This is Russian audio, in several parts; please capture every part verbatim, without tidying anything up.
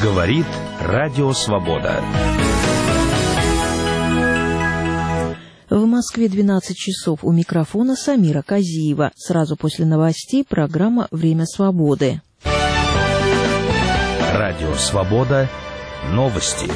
Говорит Радио Свобода. В Москве двенадцать часов. У микрофона Самира Казиева. Сразу после новостей программа «Время свободы». Радио Свобода. Новости.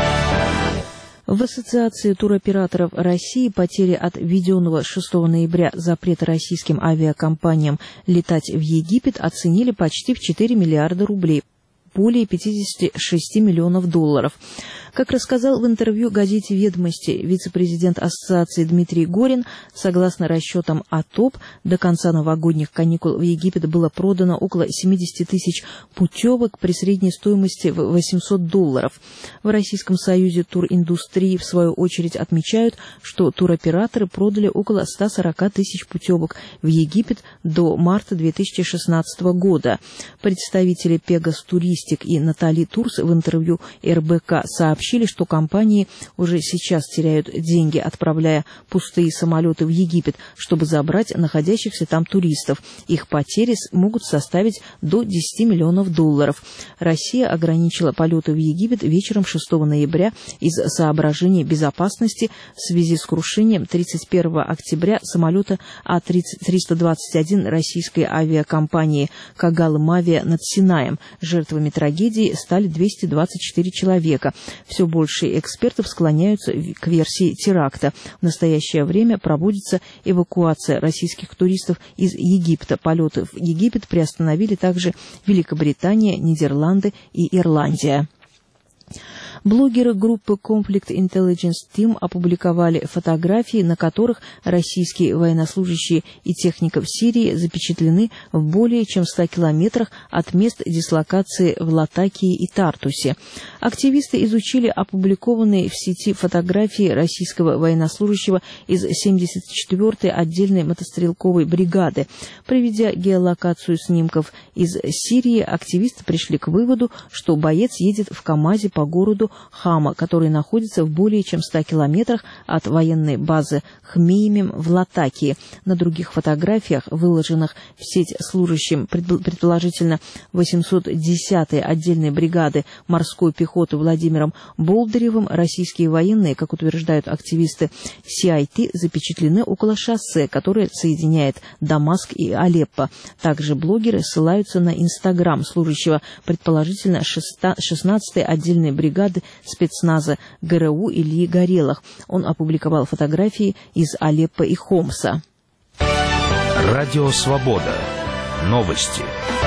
В Ассоциации туроператоров России потери от введенного шестого ноября запрета российским авиакомпаниям летать в Египет оценили почти в четыре миллиарда рублей, более пятьдесят шесть миллионов долларов. Как рассказал в интервью газете «Ведомости» вице-президент Ассоциации Дмитрий Горин, согласно расчетам АТОП, до конца новогодних каникул в Египет было продано около семьдесят тысяч путевок при средней стоимости в восемьсот долларов. В Российском союзе туриндустрии, в свою очередь, отмечают, что туроператоры продали около ста сорока тысяч путевок в Египет до марта две тысячи шестнадцатого года. Представители Пегас Туристик и Натали Турс в интервью эр бэ ка сообщили, что компании уже сейчас теряют деньги, отправляя пустые самолеты в Египет, чтобы забрать находящихся там туристов. Их потери могут составить до десяти миллионов долларов. Россия ограничила полеты в Египет вечером шестого ноября из соображений безопасности в связи с крушением тридцать первого октября самолета А триста двадцать один российской авиакомпании «Кагалым Авиа» над Синаем. Жертвами трагедии стали двести двадцать четыре человека. Все больше экспертов склоняются к версии теракта. В настоящее время проводится эвакуация российских туристов из Египта. Полеты в Египет приостановили также Великобритания, Нидерланды и Ирландия. Блогеры группы Conflict Intelligence Team опубликовали фотографии, на которых российские военнослужащие и техника в Сирии запечатлены в более чем ста километрах от мест дислокации в Латакии и Тартусе. Активисты изучили опубликованные в сети фотографии российского военнослужащего из семьдесят четвёртой отдельной мотострелковой бригады. Проведя геолокацию снимков из Сирии, активисты пришли к выводу, что боец едет в КАМАЗе по городу Хама, который находится в более чем ста километрах от военной базы Хмеймим в Латакии. На других фотографиях, выложенных в сеть служащим предположительно восемьсот десятой отдельной бригады морской пехоты Владимиром Болдыревым, российские военные, как утверждают активисты си ай ти, запечатлены около шоссе, которое соединяет Дамаск и Алеппо. Также блогеры ссылаются на Инстаграм служащего предположительно шестнадцатой отдельной бригады спецназа ГРУ Ильи Горелых. Он опубликовал фотографии из Алеппо и Хомса. Радио Свобода. Новости.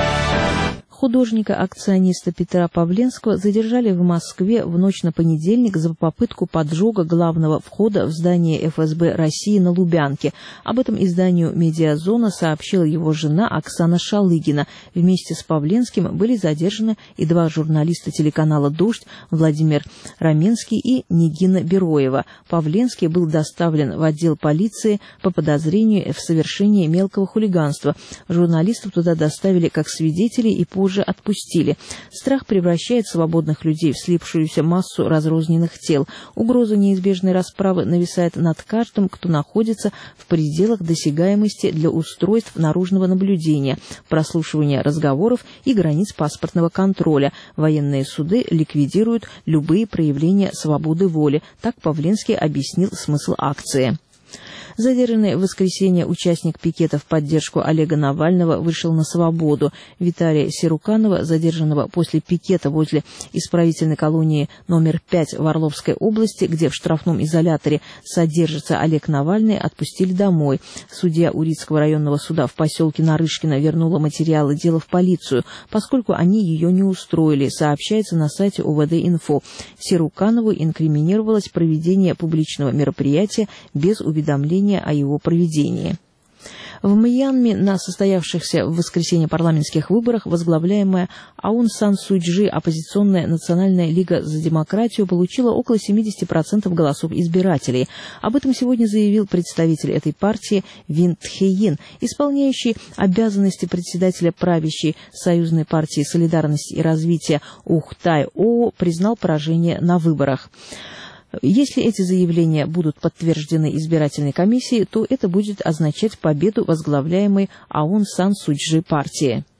Художника-акциониста Петра Павленского задержали в Москве в ночь на понедельник за попытку поджога главного входа в здание эф эс бэ России на Лубянке. Об этом изданию «Медиазона» сообщила его жена Оксана Шалыгина. Вместе с Павленским были задержаны и два журналиста телеканала «Дождь» Владимир Раменский и Нигина Бероева. Павленский был доставлен в отдел полиции по подозрению в совершении мелкого хулиганства. Журналистов туда доставили как свидетелей и позже отпустили. Страх превращает свободных людей в слипшуюся массу разрозненных тел. Угроза неизбежной расправы нависает над каждым, кто находится в пределах досягаемости для устройств наружного наблюдения, прослушивания разговоров и границ паспортного контроля. Военные суды ликвидируют любые проявления свободы воли. Так Павленский объяснил смысл акции. Задержанный в воскресенье участник пикета в поддержку Олега Навального вышел на свободу. Виталия Сируканова, задержанного после пикета возле исправительной колонии номер пять в Орловской области, где в штрафном изоляторе содержится Олег Навальный, отпустили домой. Судья Урицкого районного суда в поселке Нарышкино вернула материалы дела в полицию, поскольку они ее не устроили, сообщается на сайте о вэ дэ-инфо. Сируканову инкриминировалось проведение публичного мероприятия без уведомления о его проведении. В Мьянме на состоявшихся в воскресенье парламентских выборах возглавляемая Аун Сан Су Чжи оппозиционная Национальная лига за демократию получила около семидесяти процентов голосов избирателей. Об этом сегодня заявил представитель этой партии Вин Тхеин, исполняющий обязанности председателя правящей союзной партии «Солидарность и развитие» Ухтай Оо, признал поражение на выборах. Если эти заявления будут подтверждены избирательной комиссией, то это будет означать победу возглавляемой Аун Сан Су Чжи партии.